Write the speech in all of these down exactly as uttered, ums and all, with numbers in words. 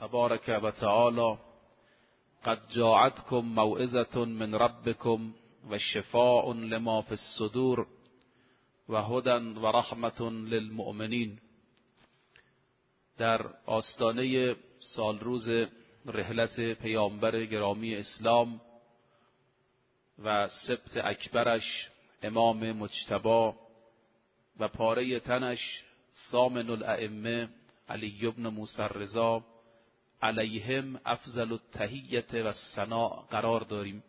تبارک و تعالی قد جاءتكم موعظة من ربكم و شفاء لما في الصدور و هدى و رحمة للمؤمنین. در آستانه سالروز رحلت پیامبر گرامی اسلام و سبت اکبرش امام مجتبی و پاره تنش ثامن الائمه علی بن موسی الرضا علیهم افضل التحیة و الثناء قرار داریم.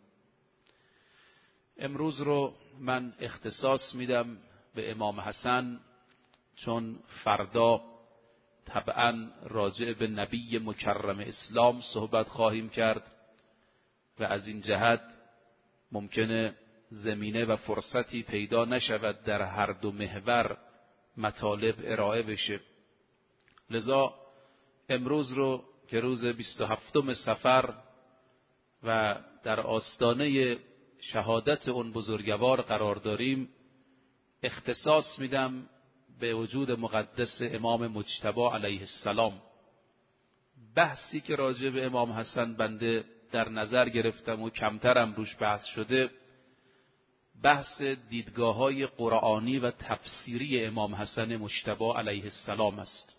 امروز رو من اختصاص میدم به امام حسن، چون فردا طبعا راجع به نبی مکرم اسلام صحبت خواهیم کرد و از این جهت ممکنه زمینه و فرصتی پیدا نشود در هر دو محور مطالب ارائه بشه. لذا امروز رو که روز بیست و هفتم صفر و در آستانه شهادت اون بزرگوار قرار داریم، اختصاص میدم به وجود مقدس امام مجتبی علیه السلام. بحثی که راجع به امام حسن بنده در نظر گرفتم و کمترم روش بحث شده، بحث دیدگاه‌های قرآنی و تفسیری امام حسن مجتبی علیه السلام است.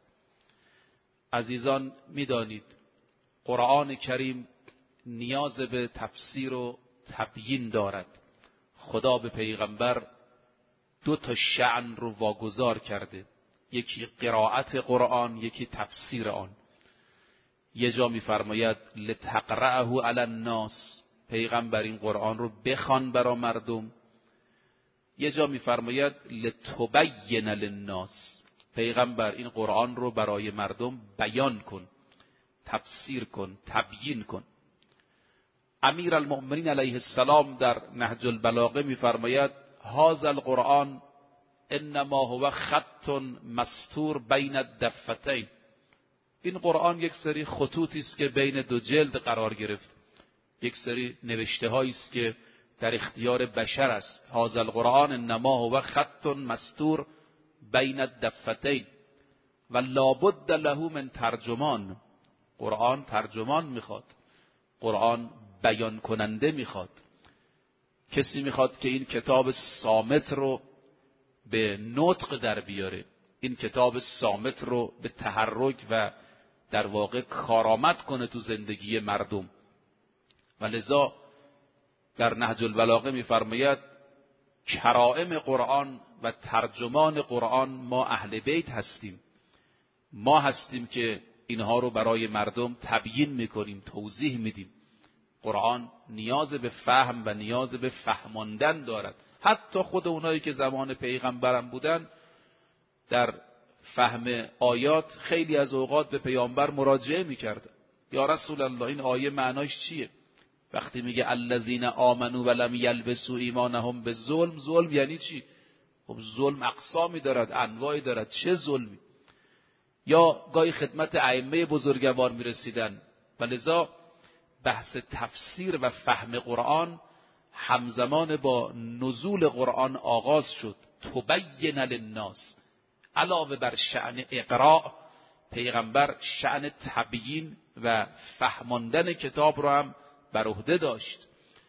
عزیزان میدانید قرآن کریم نیاز به تفسیر و تبیین دارد. خدا به پیغمبر دو تا شأن رو واگذار کرده، یکی قرائت قرآن، یکی تفسیر آن. یه جا میفرماید لتقرأه علی الناس، پیغمبر این قرآن رو بخوان برای مردم. یه جا میفرماید لتبین للناس، پیغمبر این قرآن رو برای مردم بیان کن، تفسیر کن، تبیین کن. امیر المؤمنین علیه السلام در نهج البلاغه میفرماید هذا القرآن انما هو خط مستور بین الدفتین، این قرآن یک سری خطوطی است که بین دو جلد قرار گرفت، یک سری نوشته هایی است که در اختیار بشر است. هذا القرآن انما هو خط مستور بین الدفتین و لابد له من ترجمان، قرآن ترجمان میخواد، قرآن بیان کننده میخواد. کسی میخواد که این کتاب صامت رو به نطق در بیاره، این کتاب صامت رو به تحرک و در واقع کارآمد کنه تو زندگی مردم. و لذا در نهج البلاغه میفرماید کرائم قرآن و ترجمان قرآن ما اهل بیت هستیم، ما هستیم که اینها رو برای مردم تبیین میکنیم، توضیح میدیم. قرآن نیاز به فهم و نیاز به فهماندن دارد. حتی خود اونایی که زمان پیغمبرم بودن در فهم آیات خیلی از اوقات به پیامبر مراجعه میکرد، یا رسول الله این آیه معناش چیه؟ وقتی میگه الذین آمنوا ولم یلبسوا ایمانهم بالظلم، ظلم یعنی چی؟ خب ظلم اقسامی دارد، انواعی دارد، چه ظلمی؟ یا گاهی خدمت ائمه بزرگوار میرسیدن. ولذا بحث تفسیر و فهم قرآن همزمان با نزول قرآن آغاز شد. تبین للناس، علاوه بر شأن اقراء، پیغمبر شأن تبیین و فهماندن کتاب رو هم بر عهده داشت.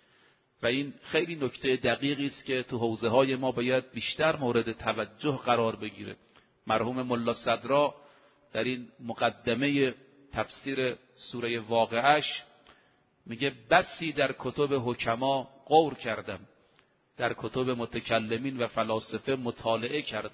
و این خیلی نکته دقیقی است که تو حوزه های ما باید بیشتر مورد توجه قرار بگیره. مرحوم ملا صدرا در این مقدمه تفسیر سوره واقعه‌اش میگه بسی در کتب حکما غور کردم، در کتب متکلمین و فلاسفه مطالعه کردم،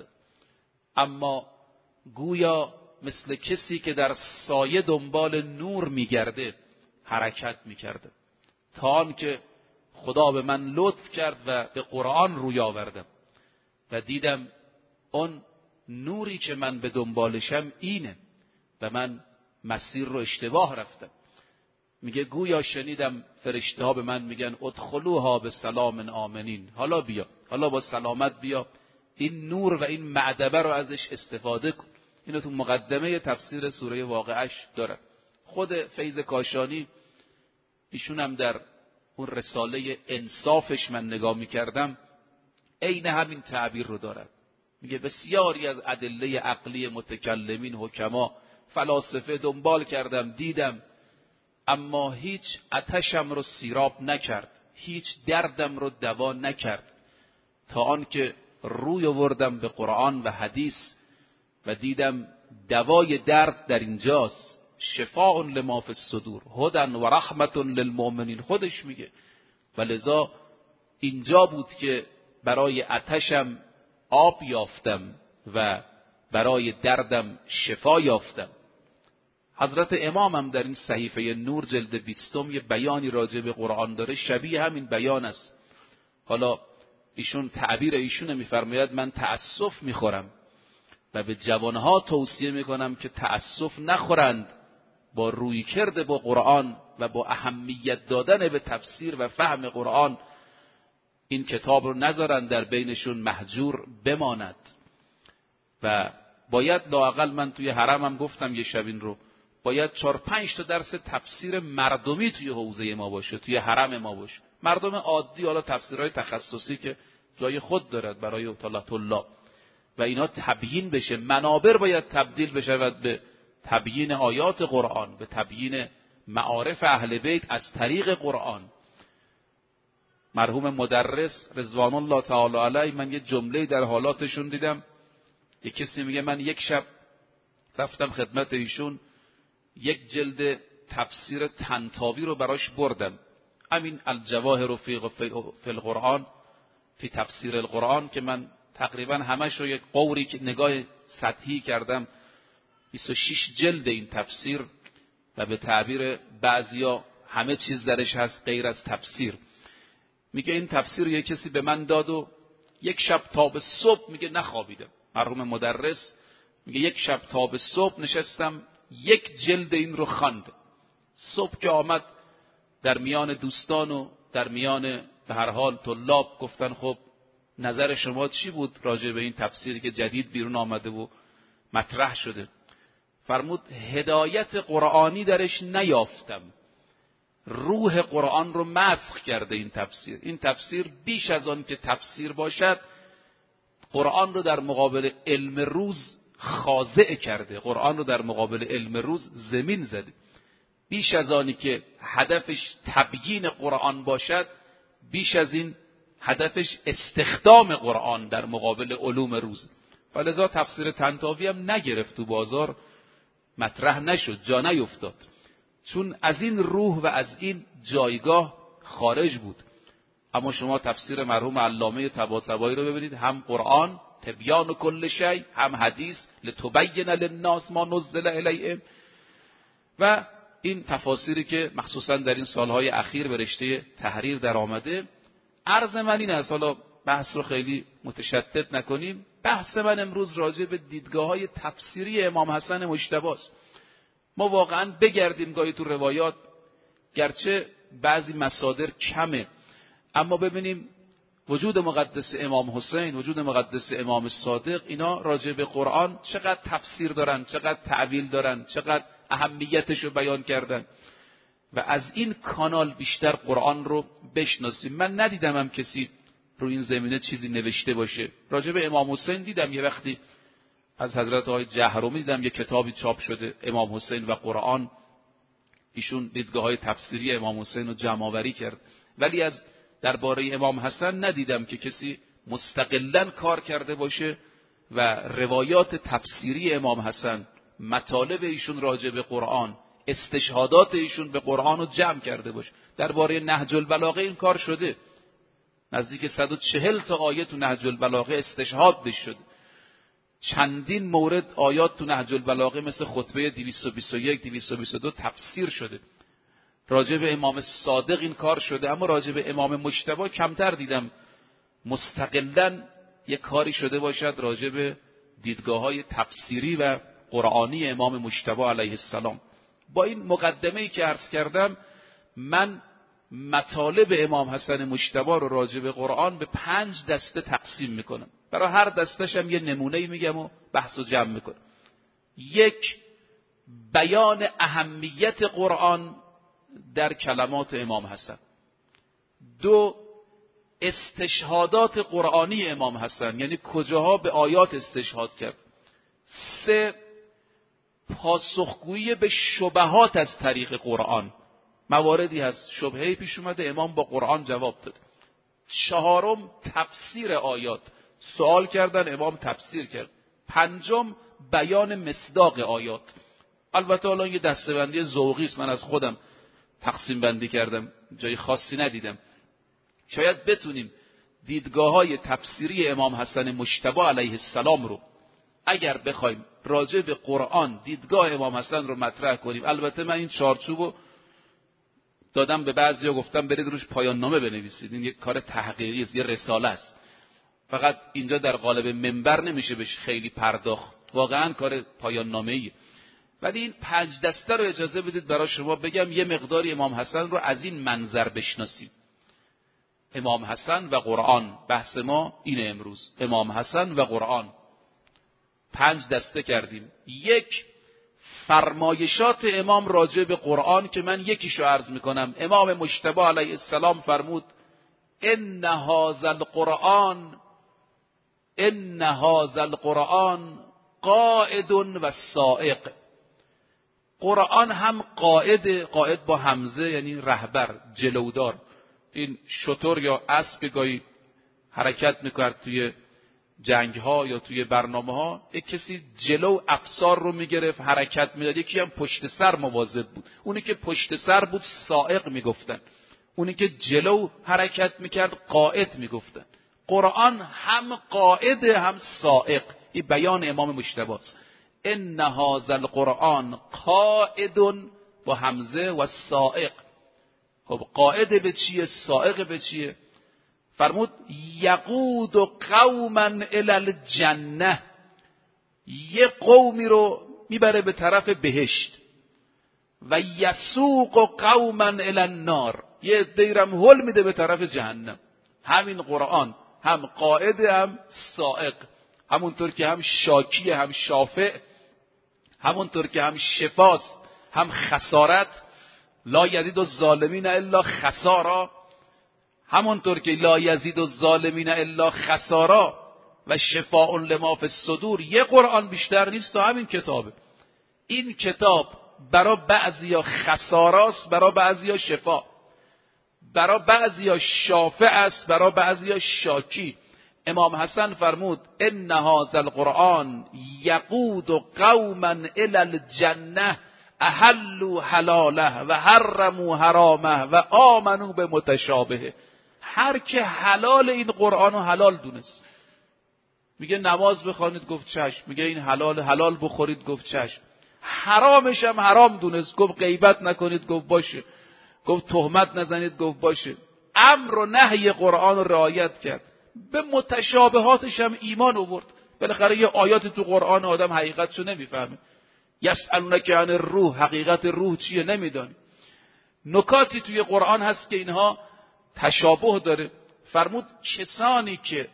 اما گویا مثل کسی که در سایه دنبال نور میگرده حرکت میکرده، تا آن که خدا به من لطف کرد و به قرآن روی آوردم و دیدم اون نوری که من به دنبالشم اینه و من مسیر رو اشتباه رفتم. میگه گویا شنیدم فرشته ها به من میگن ادخلوها به سلام آمنین، حالا بیا، حالا با سلامت بیا، این نور و این معدبه رو ازش استفاده کن. اینو تو مقدمه تفسیر سوره واقعه‌اش داره. خود فیض کاشانی ایشون هم در اون رساله انصافش من نگاه میکردم عین همین تعبیر رو دارد. میگه بسیاری از ادله عقلی متکلمین حکما فلاسفه دنبال کردم، دیدم، اما هیچ آتشم رو سیراب نکرد، هیچ دردم رو دوا نکرد، تا آنکه روی آوردم به قرآن و حدیث و دیدم دوای درد در اینجاست. شفاء لما فی الصدور هدی و رحمت للمؤمنین خودش میگه. و لذا اینجا بود که برای آتشم آب یافتم و برای دردم شفا یافتم. حضرت امام هم در این صحیفه نور جلد بیستم یه بیانی راجع به قرآن داره، شبیه همین بیان است. حالا ایشون تعبیر ایشون میفرماید من تأسف میخورم و به جوانها توصیه میکنم که تأسف نخورند با رویکرد با قرآن و با اهمیت دادن به تفسیر و فهم قرآن این کتاب رو نذارن در بینشون محجور بماند. و باید لااقل، من توی حرمم گفتم یه شب این رو، باید چهار پنج تا درس تفسیر مردمی توی حوزه ما باشه، توی حرم ما باشه. مردم عادی، حالا تفسیرهای تخصصی که جای خود دارد برای طلاب و اینا تبیین بشه. منابر باید تبدیل بشود به تبیین آیات قرآن، به تبیین معارف اهل بیت از طریق قرآن. مرحوم مدرس رضوان الله تعالی علیه، من یه جمله در حالاتشون دیدم، یک کسی میگه من یک شب رفتم خدمت ایشون، یک جلد تفسیر طنطاوی رو براش بردم، همین الجواهر فی القرآن فی تفسیر القرآن، که من تقریبا همش رو یک قوری که نگاه سطحی کردم، بیست و شش جلد این تفسیر و به تعبیر بعضیا همه چیز درش هست غیر از تفسیر. میگه این تفسیر یک کسی به من داد و یک شب تا به صبح میگه نخوابیدم. مرحوم مدرس میگه یک شب تا به صبح نشستم یک جلد این رو خواند. صبح که آمد در میان دوستان و در میان به هر حال طلاب گفتن خب نظر شما چی بود راجع به این تفسیری که جدید بیرون آمده و مطرح شده؟ فرمود هدایت قرآنی درش نیافتم، روح قرآن رو مسخ کرده این تفسیر. این تفسیر بیش از آن که تفسیر باشد قرآن رو در مقابل علم روز خاضع کرده، قرآن رو در مقابل علم روز زمین زده. بیش از آنی که هدفش تبیین قرآن باشد، بیش از این هدفش استخدام قرآن در مقابل علوم روز. ولذا تفسیر طنطاوی هم نگرفت تو بازار، مطرح نشد، جا نیفتاد، چون از این روح و از این جایگاه خارج بود. اما شما تفسیر مرحوم علامه طباطبایی رو ببینید، هم قرآن تبیان کل شیء، هم حدیث لتبین للناس ما نزل الیهم. و این تفاسیری که مخصوصا در این سالهای اخیر به رشته تحریر در آمده. عرض من این است، حالا بحث رو خیلی متشدد نکنیم، بحث من امروز راجع به دیدگاه‌های تفسیری امام حسن مجتبی است. ما واقعا بگردیم گاهی تو روایات، گرچه بعضی مصادر کمه، اما ببینیم وجود مقدس امام حسین، وجود مقدس امام صادق، اینا راجع به قرآن چقدر تفسیر دارن، چقدر تعویل دارن، چقدر اهمیتش رو بیان کردن. و از این کانال بیشتر قرآن رو بشناسیم. من ندیدم هم کسی رو این زمینه چیزی نوشته باشه. راجع به امام حسین دیدم یه وقتی از حضرت آقای جهرومی دیدم یه کتابی چاپ شده، امام حسین و قرآن، ایشون دیدگاه‌های تفسیری امام حسین رو جمع‌آوری کرد. ولی از درباره امام حسن ندیدم که کسی مستقلاً کار کرده باشه و روایات تفسیری امام حسن، مطالب ایشون راجع به قرآن، استشهادات ایشون به قرآن رو جمع کرده باشه. درباره نهج البلاغه این کار شده، نزدیک صد و چهل تا آیه تو نهج البلاغه استشهاد بش شده. چندین مورد آیات تو نهج البلاغه مثل خطبه دویست و بیست و یک دویست و بیست و دو تفسیر شده. راجع به امام صادق این کار شده، اما راجع به امام مجتبی کمتر دیدم مستقلاً یک کاری شده باشد راجع به دیدگاه‌های تفسیری و قرآنی امام مجتبی علیه السلام. با این مقدمه‌ای که عرض کردم، من مطالب امام حسن مجتبی رو راجع به قرآن به پنج دسته تقسیم میکنم. برای هر دستش هم یه نمونه‌ای میگم و بحث و جمع میکنم. یک، بیان اهمیت قرآن در کلمات امام حسن. دو، استشهادات قرآنی امام حسن، یعنی کجاها به آیات استشهاد کرد. سه، پاسخگویی به شبهات از طریق قرآن. مواردی هست شبهه پیش اومده، امام با قرآن جواب داد. چهارم تفسیر آیات، سوال کردن امام تفسیر کرد. پنجم بیان مصداق آیات. البته الان یه دسته‌بندی ذوقی است، من از خودم تقسیم بندی کردم، جای خاصی ندیدم. شاید بتونیم دیدگاه‌های تفسیری امام حسن مجتبی علیه السلام رو اگر بخوایم راجع به قرآن دیدگاه امام حسن رو مطرح کنیم. البته من این چارچوبو دادم به بعضیا، گفتم برید روش پایان نامه بنویسید، این یک کار تحقیقی است، یه رساله است. فقط اینجا در قالب منبر نمیشه بهش خیلی پرداخت، واقعا کار پایان نامه‌ایه. ولی این پنج دسته رو اجازه بدید برای شما بگم، یه مقداری امام حسن رو از این منظر بشناسیم. امام حسن و قرآن، بحث ما اینه امروز، امام حسن و قرآن. پنج دسته کردیم. یک، فرمایشات امام راجع به قرآن که من یکیشو عرض میکنم. امام مجتبی علیه السلام فرمود ان هذا القرآن ان هذا القرآن قائد و سائق. قرآن هم قائد، قائد با همزه یعنی رهبر، جلودار. این شتر یا اسب گاهی حرکت میکرد توی جنگ ها یا توی برنامه ها، یک کسی جلو افسار رو میگرفت حرکت میداد، یکی هم پشت سر مواظب بود. اونی که پشت سر بود سائق میگفتن، اونی که جلو حرکت میکرد قائد میگفتن. قرآن هم قائد هم سائق. این بیان امام مجتبی است. ان هذا القرآن قائد با همزه و سائق. خب قائد به چیه؟ سائق به چیه؟ فرمود یقود قوما الی الجنه، یه قومی رو میبره به طرف بهشت. و یسوق قوما الی النار، یه دیرم هل میده به طرف جهنم. همین قرآن هم قائد هم سائق، همونطور که هم شاکی هم شافع، همونطور که هم شفاست هم خسارت. لا یزید الظالمین الا خسارا، همونطور که لا یزید الظالمین الا خسارا و شفاء لما فی الصدور. یه قرآن بیشتر نیست تا همین کتابه. این کتاب برای بعضیا خساراست، برای بعضیا شفا، برای بعضیا شافع است، برای بعضیا شاکی. امام حسن فرمود ان هذا القرآن یقود قوما الی الجنه احلوا حلاله و حرموا حرامه و آمنوا به متشابهه. هر که حلال این قرآن رو حلال دونست، میگه نماز بخوانید گفت چشم، میگه این حلال، حلال بخورید گفت چشم، حرامش هم حرام دونست، گفت غیبت نکنید گفت باشه، گفت تهمت نزنید گفت باشه. امر و نهی قرآن رو رعایت کرد. به متشابهاتش هم ایمان آورد. بالاخره یه آیات تو قرآن آدم حقیقتشو نمیفهمه. یسألونک عن الروح، حقیقت روح چیه نمیدانی. نکاتی توی قرآن هست که اینها تشابه داره. فرمود کسانی که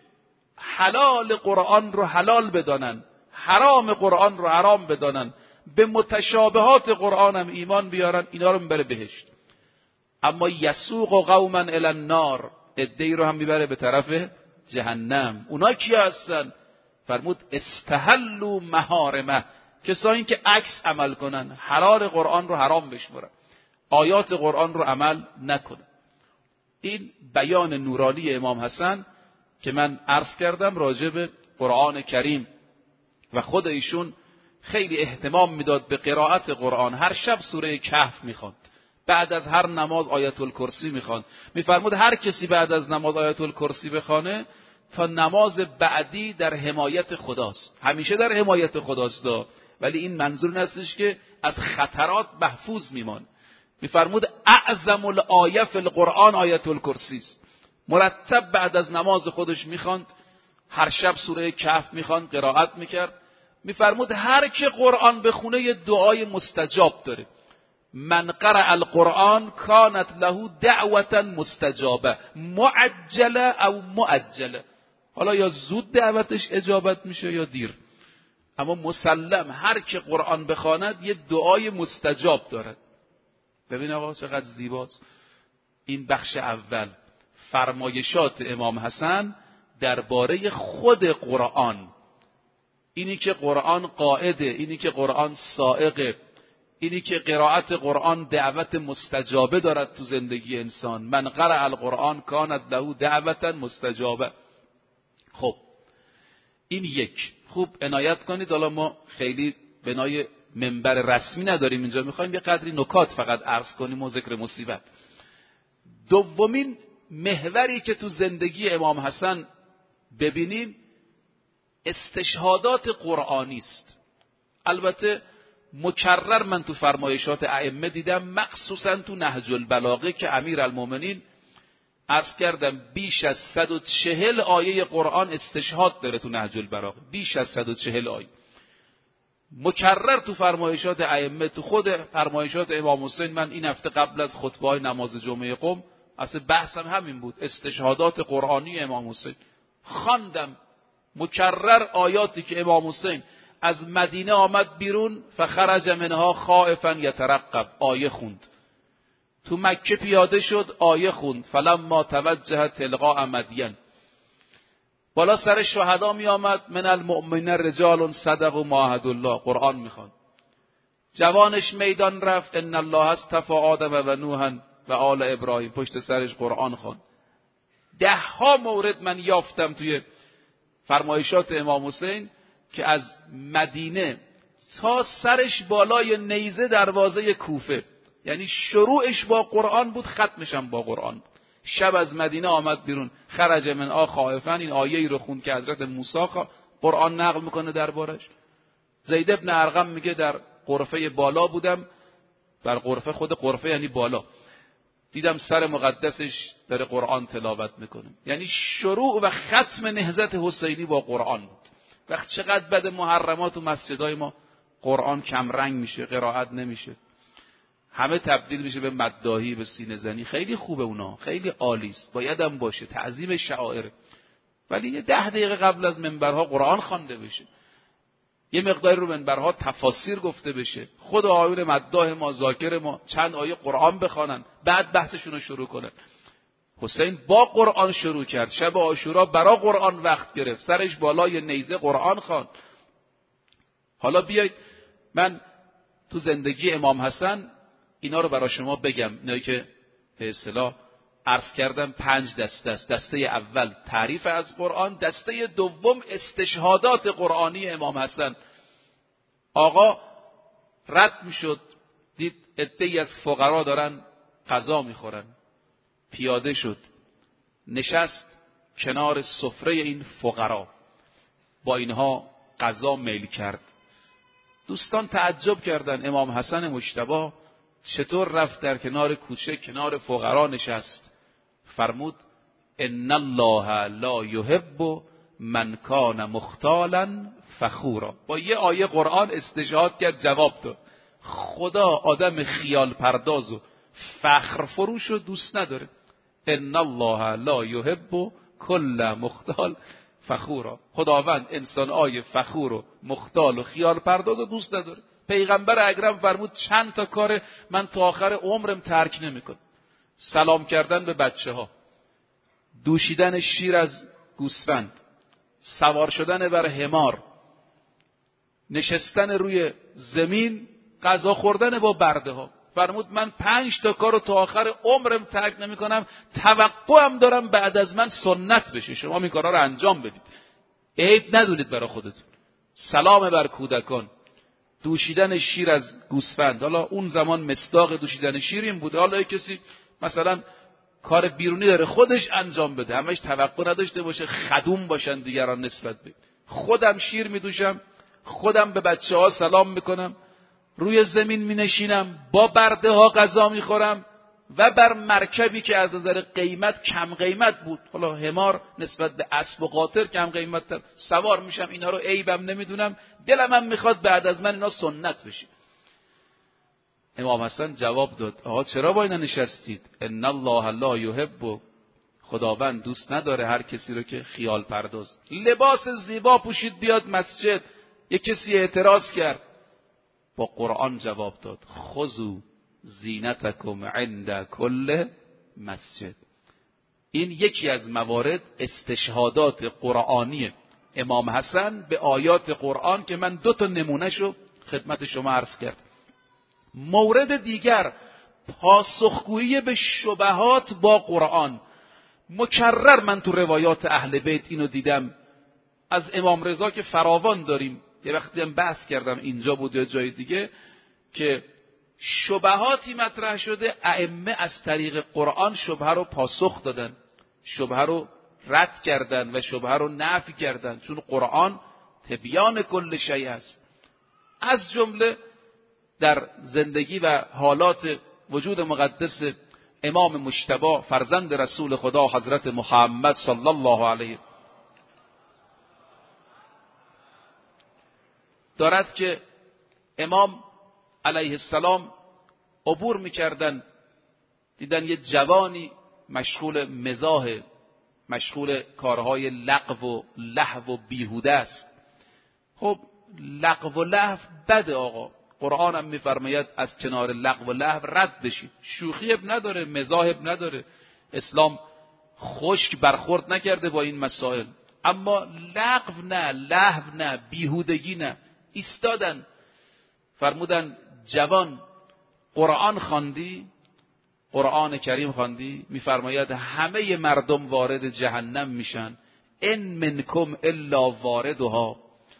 حلال قرآن رو حلال بدانن، حرام قرآن رو حرام بدانن، به متشابهات قرآن هم ایمان بیارن، اینا رو میبره بهشت. اما یسوق قوما الی النار، عده‌ای رو هم میبره به طرف جهنم. اونا کی هستن؟ فرمود استحلوا محارمه، کسایی که عکس عمل کنن، حلال قرآن رو حرام بشمرن، آیات قرآن رو عمل نکنن. این بیان نورانی امام حسن که من عرض کردم راجع به قرآن کریم. و خود ایشون خیلی اهتمام میداد به قرائت قرآن. هر شب سوره کهف میخواند، بعد از هر نماز آیت الکرسی میخواند. میفرمود هر کسی بعد از نماز آیت الکرسی بخونه تا نماز بعدی در حمایت خداست. همیشه در حمایت خداست دا. ولی این منظور نیستش که از خطرات محفوظ میمان. میفرمود اعظم الآیه فی القرآن آیت الکرسی است. مرتب بعد از نماز خودش میخواند، هر شب سوره کهف میخواند، قرائت میکرد. میفرمود هر که قرآن بخونه یه دعای مستجاب داره. من قرأ القرآن کانت له دعوة مستجابه معجله او مؤجله. حالا یا زود دعوتش اجابت میشه یا دیر، اما مسلم هر که قرآن بخواند یه دعای مستجاب دارد. ببین آقا چقدر زیباست. این بخش اول فرمایشات امام حسن درباره خود قرآن. اینی که قرآن قاعده، اینی که قرآن سائقه، اینی که قرائت قرآن دعوت مستجابه دارد تو زندگی انسان. من قرأ القرآن کانت له دعوتا مستجابه. خب این یک. خوب عنایت کنید، حالا ما خیلی بنای منبر رسمی نداریم اینجا، میخوایم یه قدری نکات فقط عرض کنیم و ذکر مصیبت. دومین محوری که تو زندگی امام حسن ببینیم استشهادات قرآنی است. البته مکرر من تو فرمایشات ائمه دیدم، مخصوصا تو نهج البلاغه که امیرالمومنین عرض کردم بیش از صد و چهل آیه قرآن استشهاد داره تو نهج البلاغه، بیش از صد و چهل آیه مکرر تو فرمایشات ائمه. تو خود فرمایشات امام حسین من این هفته قبل از خطبه نماز جمعه قم اصلا بحثم همین بود، استشهادات قرآنی امام حسین. خواندم مکرر آیاتی که امام حسین از مدینه آمد بیرون، فخرج منها خائفا یترقب، آیه خوند. تو مکه پیاده شد، آیه خوند. فلما توجه تلقاء مدین، بالا سر شهدا می آمد، من المؤمنین رجال صدقوا ما عاهدوا الله، قرآن میخوان. جوانش میدان رفت، ان الله اصطفى آدم و نوحا و آل ابراهیم، پشت سرش قرآن خوان. ده ها مورد من یافتم توی فرمایشات امام حسین که از مدینه تا سرش بالای نیزه دروازه کوفه، یعنی شروعش با قرآن بود، ختمش هم با قرآن بود. شب از مدینه آمد بیرون، خرج من آ خائفا، این آیه‌ای رو خوند که حضرت موسی قرآن نقل میکنه دربارش. زید ابن ارقم میگه در غرفه بالا بودم، بر غرفه، خود غرفه یعنی بالا، دیدم سر مقدسش داره قرآن تلاوت میکنه. یعنی شروع و ختم نهضت حسینی با قرآن بود. وقت چقدر بد محرمات و مسجدهای ما قرآن کم رنگ میشه، قرائت نمیشه، همه تبدیل میشه به مداحی، به سینه زنی. خیلی خوبه اونا، خیلی عالی است، باید هم باشه، تعظیم شعائر. ولی یه ده دقیقه قبل از منبرها قرآن خوانده بشه، یه مقداری رو منبرها تفاسیر گفته بشه، خود آیون مداح ما، ذاکر ما چند آیه قرآن بخوانن، بعد بحثشون رو شروع کنن. حسین با قرآن شروع کرد، شب عاشورا برا قرآن وقت گرفت، سرش بالای نیزه قرآن خواند. حالا بیایید من تو زندگی امام حسن اینا رو برای شما بگم، اینایی که به اصطلاح عرض کردم پنج دسته است. دسته اول تعریف از قرآن، دسته دوم استشهادات قرآنی امام حسن. آقا رد میشد، دید عده‌ای از فقرا دارن غذا میخورن، پیاده شد، نشست کنار سفره این فقرا، با اینها غذا میل کرد. دوستان تعجب کردند امام حسن مجتبی چطور رفت در کنار کوچه کنار فقرا نشست؟ فرمود ان الله لا یحب من کان مختالا فخورا. با یه آیه قرآن استشهاد کرد، جواب داد. خدا آدم خیال پرداز و فخر فروش رو دوست نداره. ان الله لا یحب کل مختال فخورا. خداوند انسان آیه فخور و مختال و خیال پرداز رو دوست نداره. پیغمبر اکرم فرمود چند تا کار من تا آخر عمرم ترک نمیکنم: سلام کردن به بچه ها، دوشیدن شیر از گوسفند، سوار شدن بر حمار، نشستن روی زمین، غذا خوردن با برده ها. فرمود من پنج تا کار رو تا آخر عمرم ترک نمی کنم، توقعم دارم بعد از من سنت بشه، شما این کارا رو انجام بدید، عیب ندونید برای خودتون. سلام بر کودکان، دوشیدن شیر از گوسفند. حالا اون زمان مصداق دوشیدن شیر این بوده، حالا کسی مثلا کار بیرونی داره خودش انجام بده، همش توقع نداشته باشه خدوم باشن دیگران نسبت به. خودم شیر می دوشم، خودم به بچه ها سلام میکنم، روی زمین می نشینم، با برده ها غذا می خورم و بر مرکبی که از نظر قیمت کم قیمت بود، حالا حمار نسبت به اسب و قاطر کم قیمت تر، سوار میشم. اینا رو عیبم نمیدونم، دلم هم میخواد بعد از من اینا سنت بشه. امام حسن جواب داد آقا چرا با اینا نشستید؟ ان الله لا یحب، خداوند دوست نداره هر کسی رو که خیال پرداز. لباس زیبا پوشید بیاد مسجد، یک کسی اعتراض کرد، با قرآن جواب داد خذوا زینتکم عند کل مسجد. این یکی از موارد استشهادات قرآنیه. امام حسن به آیات قرآن که من دو تا نمونهشو خدمت شما عرض کردم. مورد دیگر، پاسخگویی به شبهات با قرآن. مکرر من تو روایات اهل بیت اینو دیدم، از امام رضا که فراوان داریم، یه وقتی هم بحث کردم اینجا بود یا جای دیگه، که شبهاتی مطرح شده، ائمه از طریق قرآن شبهه رو پاسخ دادن، شبهه رو رد کردن و شبهه رو نفی کردن، چون قرآن تبیان کل شیء است. از جمله در زندگی و حالات وجود مقدس امام مجتبی فرزند رسول خدا حضرت محمد صلی الله علیه دارد که امام علیه السلام عبور میکردن، دیدن یه جوانی مشغول مزاح، مشغول کارهای لغو و لهو و بیهوده است. خب لغو و لهو بده آقا، قرآن هم میفرماید از کنار لغو و لهو رد بشید. شوخی اب نداره، مزاح اب نداره، اسلام خشک برخورد نکرده با این مسائل. اما لغو نه، لهو نه، بیهودگی نه. ایستادن فرمودن جوان قرآن خواندی؟ قرآن کریم خواندی؟ میفرماید همه مردم وارد جهنم میشن، ان منکم الا واردها.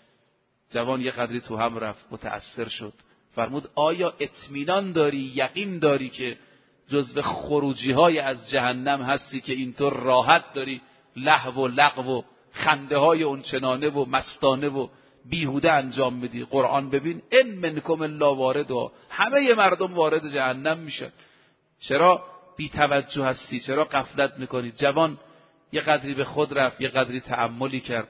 جوان یه قدری تو هم رفت، متأثر شد، فرمود آیا اطمینان داری، یقین داری که جزو خروجی های از جهنم هستی که اینطور راحت داری لهو و لغو و خنده های اونچنانه و مستانه و بیهوده انجام میدی؟ قرآن ببین، ان منکم الا واردها، همه مردم وارد جهنم میشن. چرا بی توجه هستی؟ چرا غفلت میکنی؟ جوان یه قدری به خود رفت، یه قدری تأملی کرد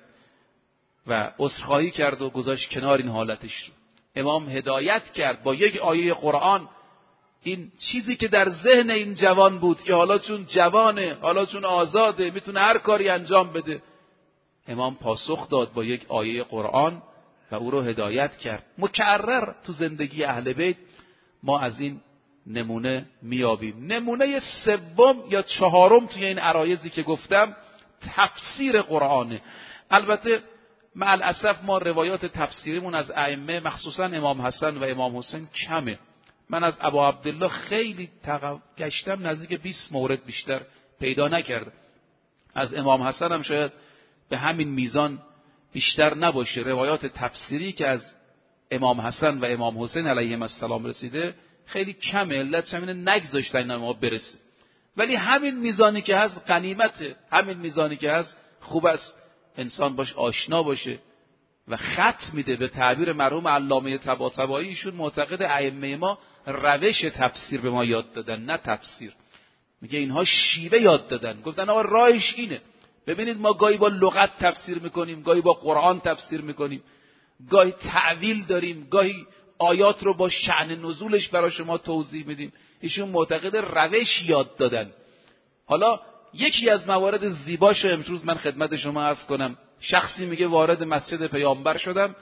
و عذرخواهی کرد و گذاشت کنار این حالتش رو. امام هدایت کرد با یک آیه قرآن این چیزی که در ذهن این جوان بود که حالا چون جوانه، حالا چون آزاده، میتونه هر کاری انجام بده، امام پاسخ داد با یک آیه قرآن و او رو هدایت کرد. مکرر تو زندگی اهل بیت ما از این نمونه میابیم. نمونه سوم یا چهارم توی این عرایضی که گفتم تفسیر قرآنه. البته مع الاسف ما روایات تفسیریمون از ائمه مخصوصا امام حسن و امام حسین کمه. من از ابا عبدالله خیلی گشتم، نزدیک بیست مورد بیشتر پیدا نکردم. از امام حسن هم شاید به همین میزان بیشتر نباشه. روایات تفسیری که از امام حسن و امام حسین علیهم السلام رسیده خیلی کمه، علتش همینه نگذاشتن ما برسه. ولی همین میزانی که هست غنیمته، همین میزانی که هست خوب است انسان باش آشنا باشه و خط میده. به تعبیر مرحوم علامه طباطبایی، ایشون معتقد ائمه ما روش تفسیر به ما یاد دادن، نه تفسیر. میگه اینها شیوه یاد دادن، گفتن آقا راهش اینه. ببینید ما گاهی با لغت تفسیر میکنیم، گاهی با قرآن تفسیر میکنیم، گاهی تعویل داریم، گاهی آیات رو با شأن نزولش برای شما توضیح میدیم. ایشون معتقد روش یاد دادن. حالا یکی از موارد زیباش امروز من خدمت شما عرض کنم. شخصی میگه وارد مسجد پیامبر شدم،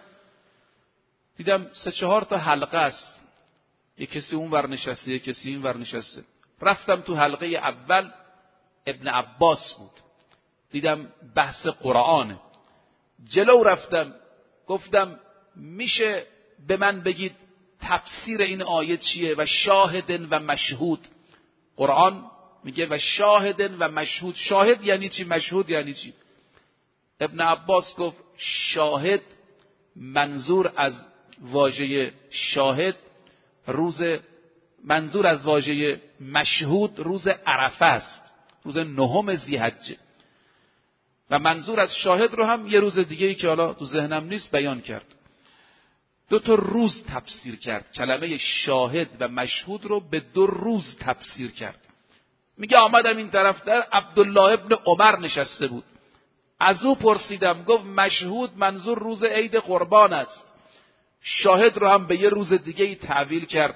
دیدم سه چهار تا حلقه است، یک کسی اون ور نشسته، یک کسی این ور نشسته. رفتم تو حلقه اول، ابن عباس بود، دیدم بحث قرآنه. جلو رفتم گفتم میشه به من بگید تفسیر این آیه چیه؟ و شاهدن و مشهود. قرآن میگه و شاهدن و مشهود. شاهد یعنی چی؟ مشهود یعنی چی؟ ابن عباس گفت شاهد، منظور از واژه شاهد روز، منظور از واژه مشهود روز عرفه است، روز نهم ذی‌حجه. و منظور از شاهد رو هم یه روز دیگه ای که حالا تو ذهنم نیست بیان کرد. دو تا روز تفسیر کرد. کلمه شاهد و مشهود رو به دو روز تفسیر کرد. میگه آمدم این طرف، در عبدالله ابن عمر نشسته بود. از او پرسیدم، گفت مشهود منظور روز عید قربان است. شاهد رو هم به یه روز دیگه ای تعویل کرد.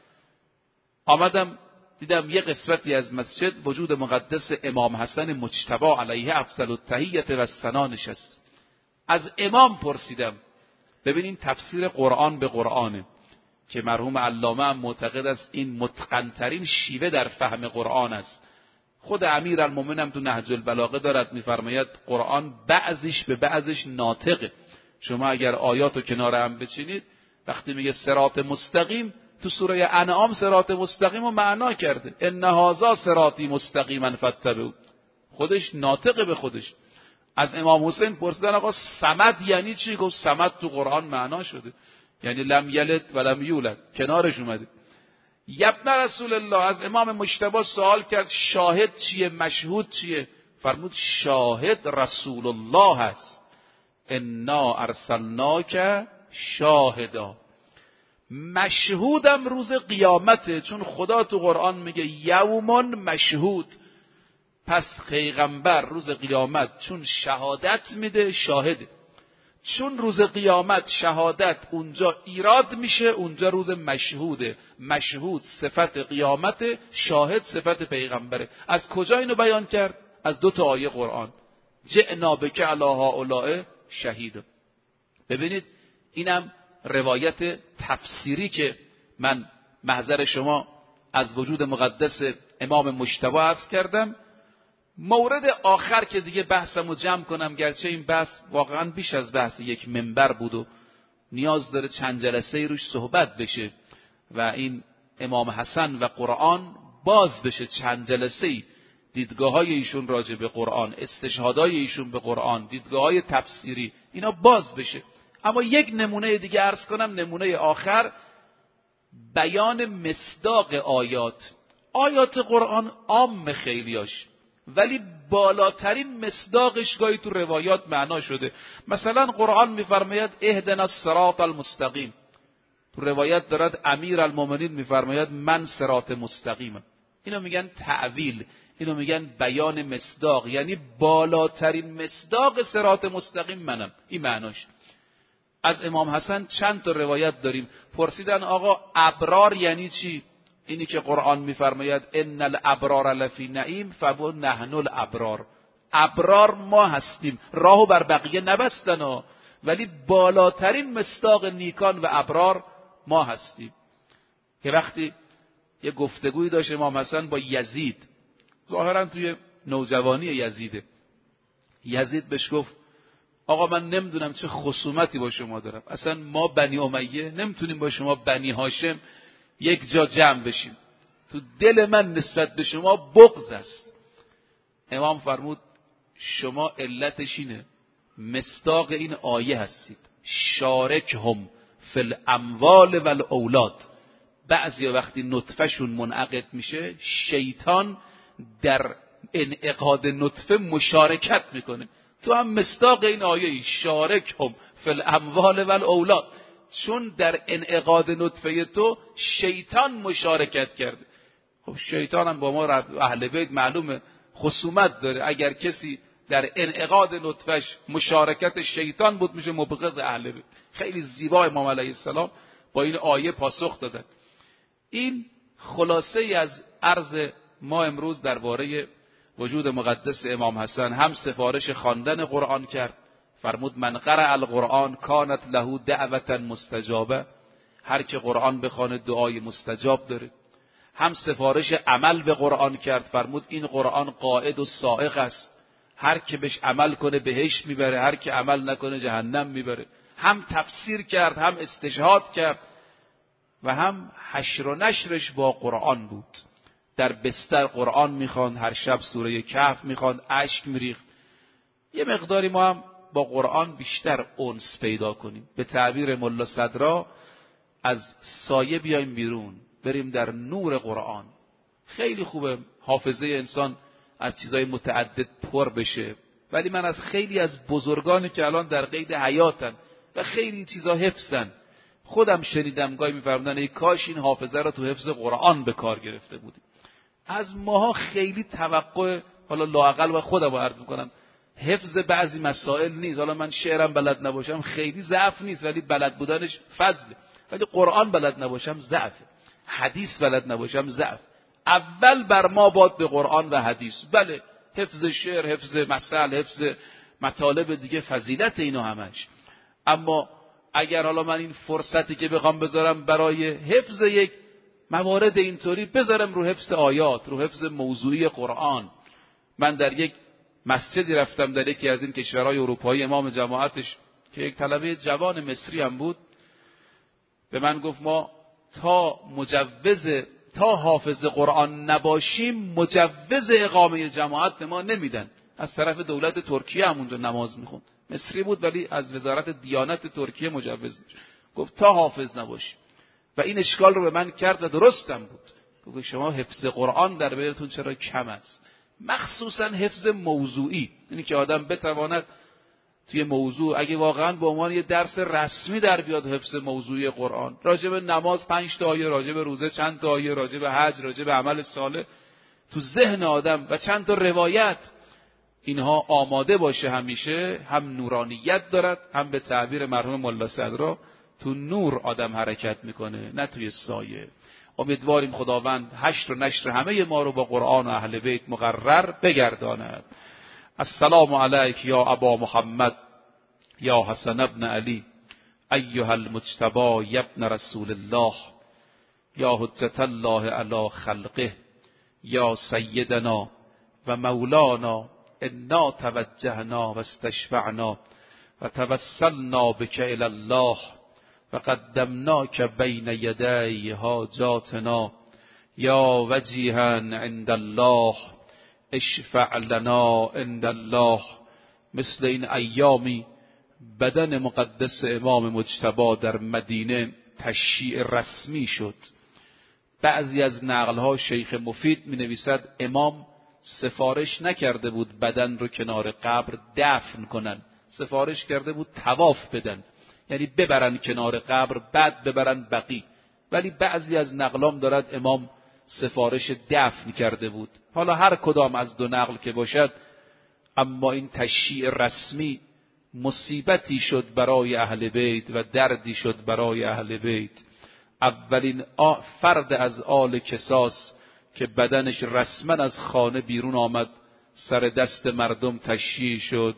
آمدم دیدم یه قسمتی از مسجد وجود مقدس امام حسن مجتبی علیه افضل التحیة و الثنا نشست. از امام پرسیدم. ببینین تفسیر قرآن به قرآنه که مرحوم علامه هم معتقد است این متقن‌ترین شیوه در فهم قرآن است. خود امیرالمومنین هم تو نهج البلاغه دارد میفرماید قرآن بعضیش به بعضیش ناطقه. شما اگر آیاتو کنار هم بچینید، وقتی میگه صراط مستقیم، تو سوره انعام صراط مستقیم رو معنا کرده، ان هذا صراطی مستقیما فاتبعوه، خودش ناطقه به خودش. از امام حسین پرسیدن آقا صمد یعنی چی؟ گفت صمد تو قرآن معنا شده، یعنی لم یلد و لم یولد، کنارش اومده. ابن رسول الله از امام مجتبی سوال کرد شاهد چیه، مشهود چیه؟ فرمود شاهد رسول الله است، انا ارسلناک شاهدا. مشهودم روز قیامته، چون خدا تو قرآن میگه یومون مشهود. پس پیغمبر روز قیامت چون شهادت میده شاهده، چون روز قیامت شهادت اونجا ایراد میشه، اونجا روز مشهوده. مشهود صفت قیامت، شاهد صفت پیغمبره. از کجا اینو بیان کرد؟ از دو تا آیه قرآن، جئنا بک علی هؤلاء شهید. ببینید اینم روایت تفسیری که من محضر شما از وجود مقدس امام مجتبی عرض کردم. مورد آخر که دیگه بحثمو جمع کنم، گرچه این بحث واقعا بیش از بحث یک منبر بود و نیاز داره چند جلسه روش صحبت بشه و این امام حسن و قرآن باز بشه، چند جلسه دیدگاه های ایشون راجع به قرآن، استشهادهای ایشون به قرآن، دیدگاه های تفسیری، اینا باز بشه. اما یک نمونه دیگه عرض کنم، نمونه آخر، بیان مصداق آیات. آیات قرآن عام خیلیاش، ولی بالاترین مصداقش گاهی تو روایات معنا شده. مثلا قرآن میفرماید اهدنا الصراط المستقیم، تو روایت دارد امیرالمومنین میفرماید من صراط مستقیم. اینو میگن تعویل، اینو میگن بیان مصداق، یعنی بالاترین مصداق صراط مستقیم منم. این معناش. از امام حسن چند تا روایت داریم. پرسیدن آقا ابرار یعنی چی؟ اینی که قرآن میفرماید ان الابرار لفی نعیم فهو نحن الابرار. ابرار ما هستیم، راهو بر بقیه نبستن ها، ولی بالاترین مصداق نیکان و ابرار ما هستیم. که وقتی یه گفتگوی داشت امام حسن با یزید، ظاهرا توی نوجوانی یزیده، یزید بهش گفت آقا من نمیدونم چه خصومتی با شما دارم، اصلا ما بنی امیه نمیتونیم با شما بنی هاشم یک جا جمع بشیم، تو دل من نسبت به شما بغض است. امام فرمود شما علتش اینه، مصداق این آیه هستید، شارکهم فی الاموال و الاولاد. بعضی وقتی نطفهشون منعقد میشه، شیطان در انعقاد نطفه مشارکت میکنه. تو هم مصداق این آیه، شارکهم فی الاموال و الاولاد، چون در انعقاد نطفه تو شیطان مشارکت کرده. خب شیطان هم با ما اهل بیت معلومه خصومت داره، اگر کسی در انعقاد نطفهش مشارکت شیطان بود میشه مبغض اهل بیت. خیلی زیبا امام علیه السلام با این آیه پاسخ دادن. این خلاصه از عرض ما امروز درباره وجود مقدس امام حسن. هم سفارش خواندن قرآن کرد، فرمود من قرأ القرآن کانت له دعوة مستجابه، هر که قرآن بخونه دعای مستجاب داره. هم سفارش عمل به قرآن کرد، فرمود این قرآن قائد و سائق است، هر که بهش عمل کنه بهشت میبره، هر که عمل نکنه جهنم میبره. هم تفسیر کرد، هم استشهاد کرد و هم حشر و نشرش با قرآن بود. در بستر قرآن میخواند، هر شب سوره کهف میخواند، اشک میریخت. یه مقداری ما هم با قرآن بیشتر انس پیدا کنیم. به تعبیر ملا صدرا از سایه بیایم بیرون، بریم در نور قرآن. خیلی خوبه حافظه انسان از چیزای متعدد پر بشه، ولی من از خیلی از بزرگانی که الان در قید حیاتن و خیلی چیزا حفظن، خودم شنیدم گاهی میفرمودن ای کاش این حافظه را تو حفظ قرآن به کار گرفته بودیم. از ماها خیلی توقع، حالا لااقل و خودم رو عرض میکنم، حفظ بعضی مسائل نیست. حالا من شعرم بلد نباشم خیلی ضعف نیست، ولی بلد بودنش فضله. ولی قرآن بلد نباشم ضعفه، حدیث بلد نباشم ضعف. اول بر ما باد به قرآن و حدیث. بله حفظ شعر، حفظ مثل، حفظ مطالب دیگه فضیلت اینو همش. اما اگر حالا من این فرصتی که بخوام بذارم برای حفظ یک موارد اینطوری بذارم رو حفظ آیات، رو حفظ موضوعی قرآن. من در یک مسجدی رفتم در یکی از این کشورهای اروپایی، امام جماعتش که یک طلبه جوان مصری هم بود، به من گفت ما تا مجوز تا حافظ قرآن نباشیم مجوز اقامه جماعت به ما نمیدن. از طرف دولت ترکیه هم اونجا نماز میخوند، مصری بود ولی از وزارت دیانت ترکیه مجوز میشه. گفت تا حافظ نباشیم. و این اشکال رو به من کرد و درستم بود. گفت شما حفظ قرآن در بینتون چرا کم است؟ مخصوصا حفظ موضوعی، یعنی که آدم بتواند توی موضوع، اگه واقعا به عنوان یه درس رسمی در بیاد حفظ موضوعی قرآن، راجع به نماز پنج تا آیه، راجع به روزه چند تا آیه، راجع به حج، راجع به عمل صالح تو ذهن آدم و چند تا روایت، اینها آماده باشه همیشه، هم نورانیت دارد، هم به تعبیر مرحوم ملا صدرا تو نور آدم حرکت میکنه نه توی سایه. امیدواریم خداوند حشر و نشر همه ما رو با قرآن و اهل بیت مقرر بگرداند. السلام علیک یا ابا محمد یا حسن ابن علی ایها المجتبی یا ابن رسول الله یا حجت الله علی خلقه یا سیدنا و مولانا انا توجهنا و استشفعنا و توسلنا بک الی الله و قدمناک بین یدی حاجاتنا یا وجیها عند الله اشفع لنا عند الله. مثل این ایامی بدن مقدس امام مجتبی در مدینه تشییع رسمی شد. بعضی از نقلها شیخ مفید می نویسد امام سفارش نکرده بود بدن رو کنار قبر دفن کنن، سفارش کرده بود طواف بدن، یعنی ببرن کنار قبر بعد ببرن بقی. ولی بعضی از نقلام دارد امام سفارش دفن کرده بود. حالا هر کدام از دو نقل که باشد، اما این تشییع رسمی مصیبتی شد برای اهل بیت و دردی شد برای اهل بیت. اولین فرد از آل کساس که بدنش رسما از خانه بیرون آمد سر دست مردم تشییع شد.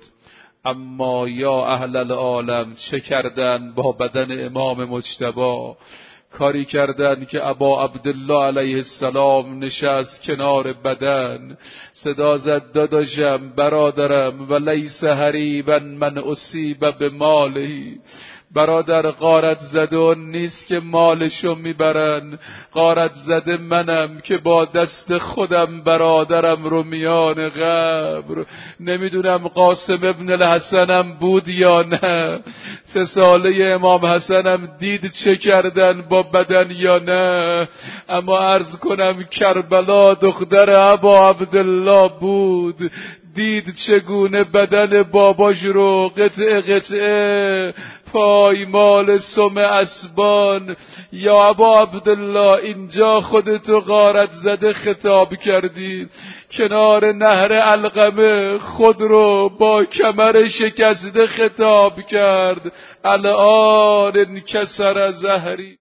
اما یا اهل العالم چه کردن با بدن امام مجتبی؟ کاری کردن که ابا عبدالله علیه السلام نشست کنار بدن، صدا زد داداشم برادرم و لیس حریبا من اصیب به مالهی. برادر غارت زده اون نیست که مالشو میبرن، غارت زده منم که با دست خودم برادرم رو میان قبر. نمیدونم قاسم ابن الحسنم بود یا نه، سه ساله امام حسنم دید چه کردن با بدن یا نه. اما عرض کنم کربلا دختر ابا عبدالله بود، دید چگونه بدن باباش رو قطعه قطعه پایمال سم اسبان. یا ابا عبدالله اینجا خودتو غارت زده خطاب کردی، کنار نهر علقمه خود رو با کمر شکسته خطاب کرد. الان انکسر زهری.